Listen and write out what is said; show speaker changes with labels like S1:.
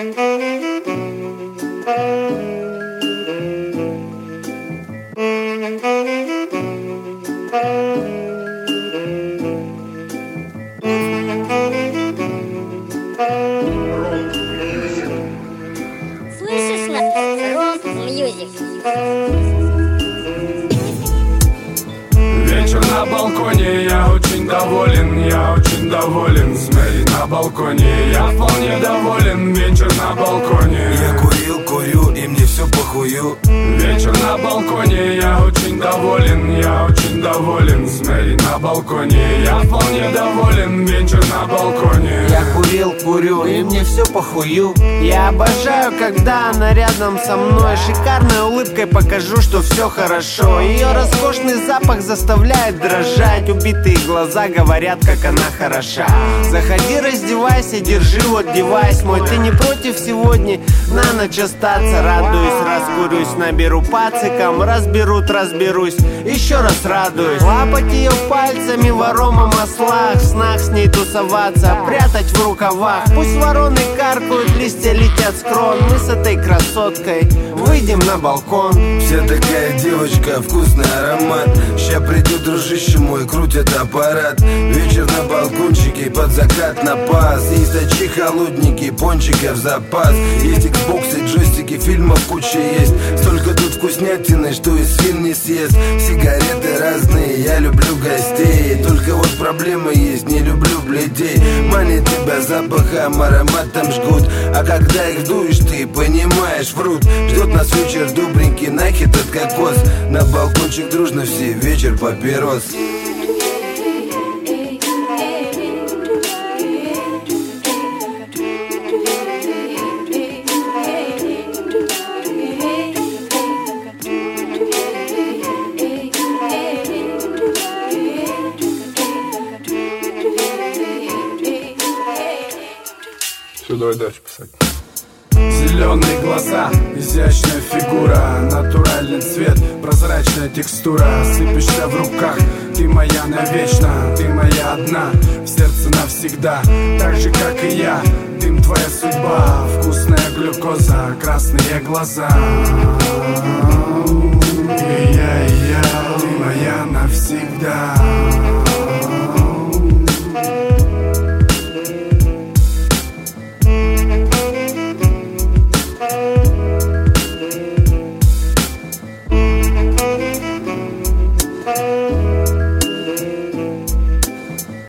S1: Слышишь нас? Рок Мьюзик.
S2: Вечер на балконе, я очень доволен. Смотри на балконе, я вполне доволен. Вечер на балконе.
S3: Я курю, и мне все похую.
S2: Вечер на балконе, я очень доволен. Смотри на балконе, я вполне доволен. Вечер на балконе.
S4: Я курю, и мне все похую. Я обожаю, когда она рядом со мной. Шикарной улыбкой покажу, что все хорошо. Ее роскошный запах заставляет дрожать. Убитые глаза говорят, как она хороша. Заходи, раздевайся, держи вот девайс мой. Ты не против сегодня на ночь остаться? Радуюсь, раскурюсь, наберу пацикам. Разберусь, еще раз радуюсь. Лапать ее пальцами в аромамаслах. В снах с ней тусоваться, прятать в рукавах. Пусть вороны каркают, листья летят с крон. Мы с этой красоткой выйдем на балкон.
S3: Вся такая девочка, вкусный аромат. Ща придет дружище мой, крутит аппарат. Вечер на балкончике, под закат на пас. Есть очи холодненькие, пончиков запас. Есть Xbox и джойстики, фильмов куча есть. Столько тут вкуснятины, что и свин не съест. Сигареты разные, я люблю гостей. Только вот проблемы есть, не люблю бледей. Манит тебя запахом, ароматом жгут. А когда их дуешь, ты понимаешь, врут. Ждет нас вечер добренький, нахер этот кокос. На балкончик дружно все, вечер папирос.
S2: Все, давай дальше писать. Зеленые глаза, изящная фигура, натуральный цвет, прозрачная текстура. Сыпешься в руках, ты моя навечно, ты моя одна, в сердце навсегда. Так же, как и я, дым твоя судьба, вкусная глюкоза, красные глаза. И я, ты моя навсегда.